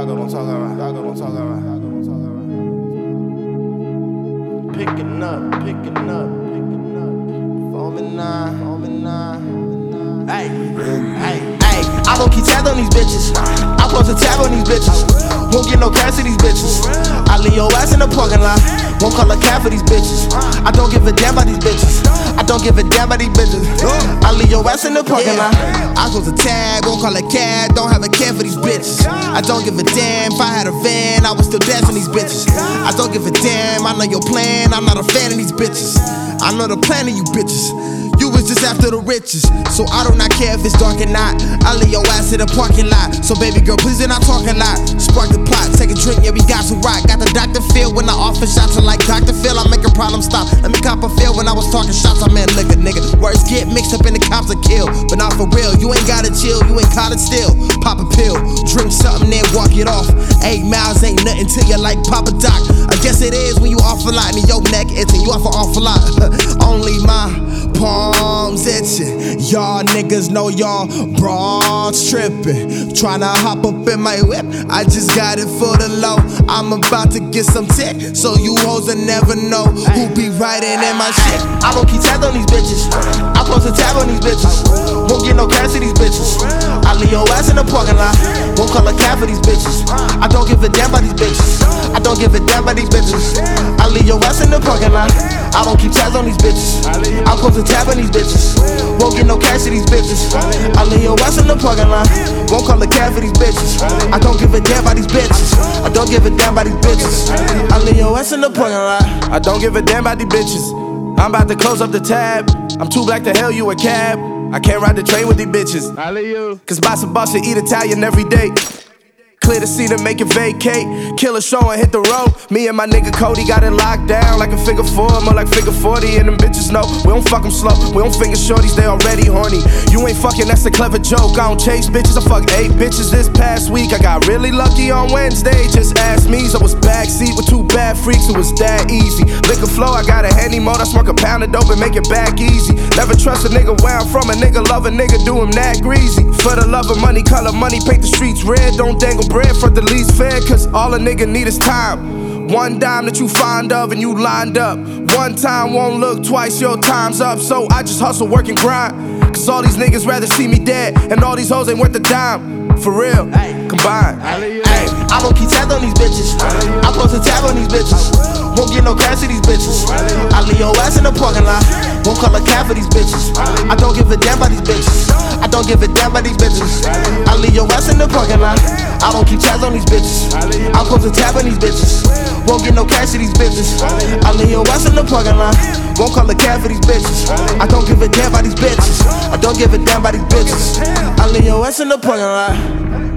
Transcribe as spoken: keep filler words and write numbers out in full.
Doggo don't talk alright. Doggo don't talk alright. Doggo don't talk alright. Picking up, picking up, picking up. Foaming nine, foaming nine. Hey, hey, hey. I don't keep tabs on these bitches. I post a tab on these bitches. Won't get no cash to these bitches. I leave your ass in the parking lot. Won't call a cab for these bitches. I don't give a damn about these bitches. I don't give a damn about these bitches. I leave your ass in the parking lot. I close a tab, won't call a cab. Don't have a care for these bitches. I don't give a damn. If I had a van, I would still dance on these bitches. I don't give a damn. I know your plan. I'm not a fan of these bitches. I know the plan of you bitches. You was just after the riches, so I do not care if it's dark or not. I leave your ass in the parking lot. So baby girl, please do not talk a lot. Spark the plot, take a drink, yeah we got to rock. Got the doctor feel when I offer shots. I'm like Doctor Phil, I'm making problems stop. Let me cop a feel when I was talking shots. I'm in liquor, nigga. Words get mixed up and the cops are kill, but not for real. You ain't gotta chill, you ain't caught it still. Pop a pill, drink something, then walk it off. Eight miles ain't nothing till you like Papa Doc. I guess it is when you off a lot and your neck itching. You off an awful lot. Only my palms itching. Y'all niggas know y'all broads tripping. Tryna hop up in my whip, I just got it for the low. I'm about to get some tick, so you hoes will never know who be riding in my shit. I don't keep tabs on these bitches. I post a tab on these bitches. Won't get no cash to these bitches. I leave your ass in the parking lot. Won't call a cab for these bitches. I don't give a damn about these bitches. I don't give a damn about these bitches. I leave your ass in the parking lot. I don't keep tabs on these bitches. I post a tab on these bitches. Won't get no cash to these bitches. I leave your ass in the parking lot. Won't call a cab for these bitches. I don't give a damn about these bitches. I don't give a damn about these bitches. I leave your ass in the parking lot. I don't give a damn about these bitches. I'm about to close up the tab. I'm too black to hail you a cab. I can't ride the train with these bitches. Cause boss and boss should eat Italian every day. Clear the scene and make it vacate. Kill a show and hit the road. Me and my nigga Cody got it locked down like a figure four, more like figure forty. And them bitches know we don't fuck them slow. We don't finger shorties, they already horny. You ain't fucking, that's a clever joke. I don't chase bitches, I fuck eight bitches this past week. I got really lucky on Wednesday, just ask me. So I was backseat with two bad freaks, it was that easy. Liquor flow, I got a handy mode. I smoke a pound of dope and make it back easy. Never trust a nigga where I'm from. A nigga love a nigga, do him that greasy. For the love of money, color money, paint the streets red. Don't dangle bread for the least fair, cause all a nigga need is time. One dime that you fond of and you lined up. One time won't look twice, your time's up. So I just hustle, work and grind. Cause all these niggas rather see me dead, and all these hoes ain't worth a dime. For real, combined. Hey, I don't keep tabs on these bitches. I post a tab on these bitches. Won't get no cash to these bitches. I leave your ass in the parking lot. Won't call a cab for these bitches. I don't give a damn about these bitches. I don't give a damn about these bitches. I leave your ass in the parking lot. I don't keep tabs on these bitches. I post a tab on these bitches. Won't get no cash to these bitches. I leave your ass in the parking lot. Won't call a cab for these bitches. I don't give a damn about these bitches. I don't give a damn about these bitches. I leave your ass in the parking lot.